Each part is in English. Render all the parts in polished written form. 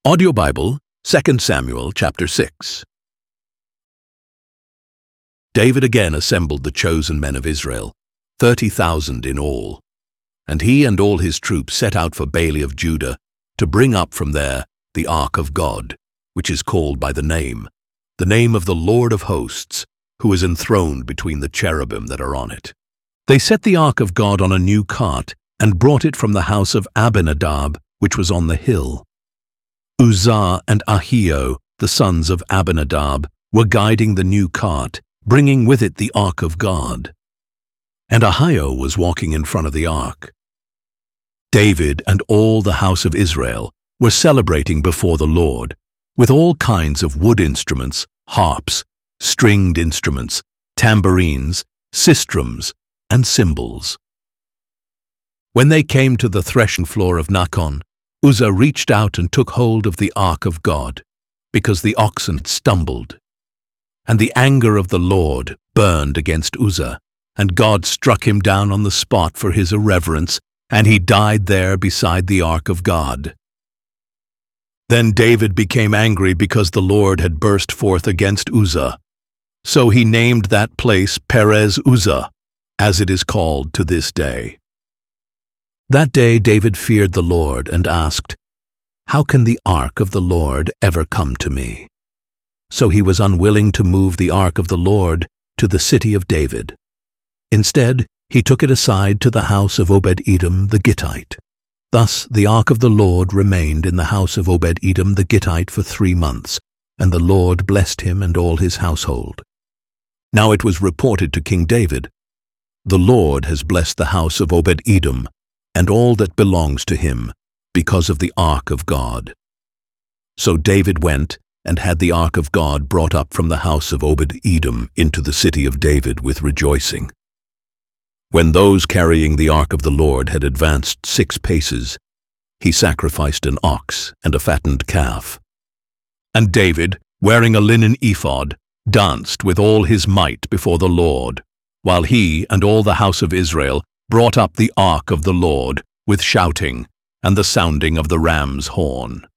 Audio Bible, 2 Samuel chapter 6. David again assembled the chosen men of Israel, 30,000 in all. And he and all his troops set out for Baale of Judah to bring up from there the ark of God, which is called by the name of the Lord of hosts, who is enthroned between the cherubim that are on it. They set the ark of God on a new cart and brought it from the house of Abinadab, which was on the hill. Uzzah and Ahio, the sons of Abinadab, were guiding the new cart, bringing with it the ark of God. And Ahio was walking in front of the ark. David and all the house of Israel were celebrating before the Lord, with all kinds of wood instruments, harps, stringed instruments, tambourines, sistrums, and cymbals. When they came to the threshing floor of Nacon, Uzzah reached out and took hold of the ark of God, because the oxen had stumbled. And the anger of the Lord burned against Uzzah, and God struck him down on the spot for his irreverence, and he died there beside the ark of God. Then David became angry because the Lord had burst forth against Uzzah. So he named that place Perez Uzzah, as it is called to this day. That day David feared the Lord and asked, "How can the ark of the Lord ever come to me?" So he was unwilling to move the ark of the Lord to the city of David. Instead, he took it aside to the house of Obed-Edom the Gittite. Thus the ark of the Lord remained in the house of Obed-Edom the Gittite for 3 months, and the Lord blessed him and all his household. Now it was reported to King David, "The Lord has blessed the house of Obed-Edom and all that belongs to him, because of the ark of God." So David went and had the ark of God brought up from the house of Obed-Edom into the city of David with rejoicing. When those carrying the ark of the Lord had advanced 6 paces, he sacrificed an ox and a fattened calf. And David, wearing a linen ephod, danced with all his might before the Lord, while he and all the house of Israel brought up the ark of the Lord with shouting and the sounding of the ram's horn.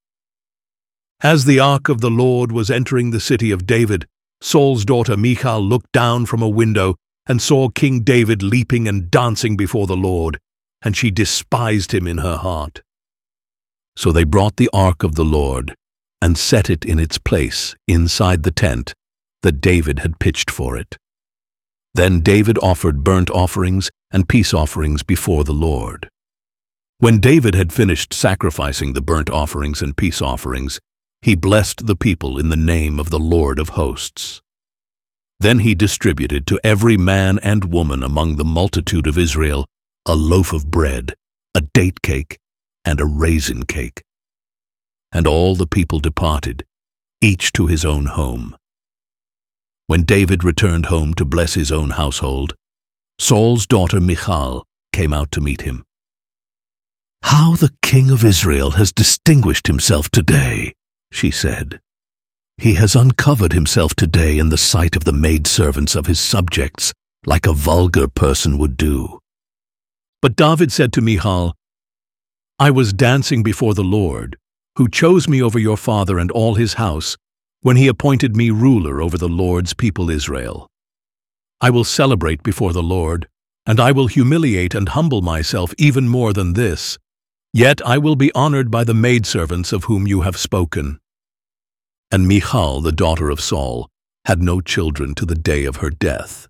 As the ark of the Lord was entering the city of David, Saul's daughter Michal looked down from a window and saw King David leaping and dancing before the Lord, and she despised him in her heart. So they brought the ark of the Lord and set it in its place inside the tent that David had pitched for it. Then David offered burnt offerings and peace offerings before the Lord. When David had finished sacrificing the burnt offerings and peace offerings, he blessed the people in the name of the Lord of hosts. Then he distributed to every man and woman among the multitude of Israel a loaf of bread, a date cake, and a raisin cake. And all the people departed, each to his own home. When David returned home to bless his own household, Saul's daughter Michal came out to meet him. "How the king of Israel has distinguished himself today," she said. "He has uncovered himself today in the sight of the maidservants of his subjects, like a vulgar person would do." But David said to Michal, "I was dancing before the Lord, who chose me over your father and all his house, when he appointed me ruler over the Lord's people Israel. I will celebrate before the Lord, and I will humiliate and humble myself even more than this. Yet I will be honored by the maidservants of whom you have spoken." And Michal, the daughter of Saul, had no children to the day of her death.